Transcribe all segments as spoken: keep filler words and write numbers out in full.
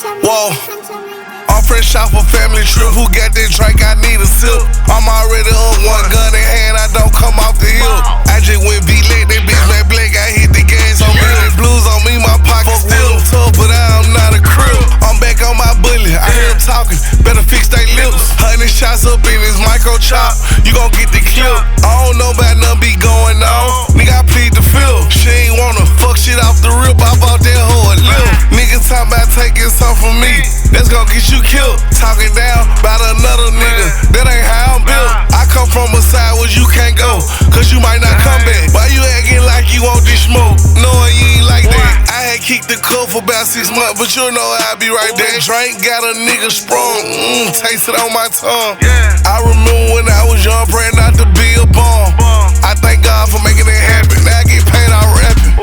Whoa, I'm fresh off a family trip. Who got that drink? I need a sip. I'm already up, one gun in hand. I don't come off the hill. I just went V-lit, that bitch black black. I hit the gas on me. That blues on me, my pocket still tough, but I'm not a crib. I'm back on my bully. I hear him talking. Better fix they lips. Hundred shots up in his micro chop. You gon' get the clip. I don't know about nothing be going on. Nigga, I plead the fifth. She ain't wanna fuck shit off the rip. I bought that hoe a lip. Nigga talking about taking something from me. That's gon' get you killed. Talking down about another nigga. That ain't how I'm built. I come from a side where you can't go, cause you might not come back. Why you acting like you want this smoke, knowing you ain't like that? I had kicked the cup for about six months, but you know I'll be right there. Drink got a nigga sprung, mmm, taste it on my tongue. I remember when I was young, praying not to be a bum. I thank God for making it happen. Now I get paid out rapping.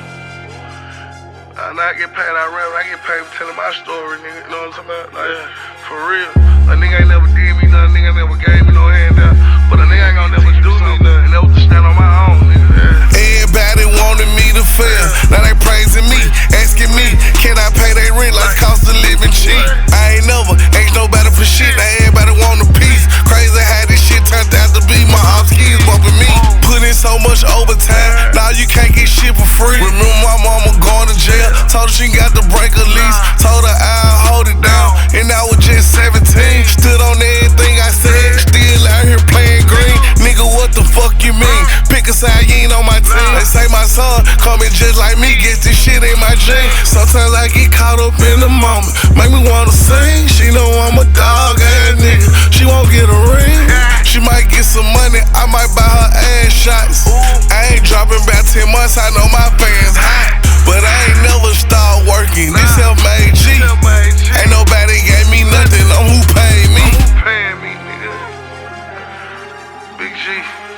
Uh, now I get paid out rapping. I get paid for telling my story, nigga. You know what I'm talking about? Like, for real. A nigga ain't never did me nothing. Nigga never gave me no handout. But a nigga ain't gonna never do me nothing. Never to stand on my own, nigga. Yeah. Everybody wanted me to fail. Now they praising me, asking me, can I pay their rent like cost of living cheap? I ain't never asked nobody for shit. Now everybody want a piece. Crazy how this shit turned out to be. My ops kids bumping me. Put in so much overtime. Now you can't get shit for free. Remember my mama going to jail. Told her she got to break a lease. Told her I'll hold it down. And I was just seventeen. Stood on everything I said. Still out here playing green. Nigga, what the fuck you mean? Pick a side, you ain't on my team. They say my son coming just like me. Guess this shit ain't my dream. Sometimes I get caught up in the moment. Make me wanna sing. She know I'm a dog ass nigga. She won't get a ring. She might get some money. I might buy her ass shots. I ain't dropping about ten months. I know my fans hot. But I ain't never start working. This self-made G. Ain't nobody gave me nothing. I'm who paid me. I'm who paying me, nigga. Big G.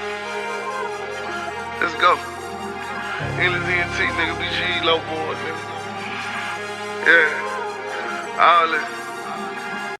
Let's go. English E N T, nigga. B G, low boy, nigga. Yeah. All that.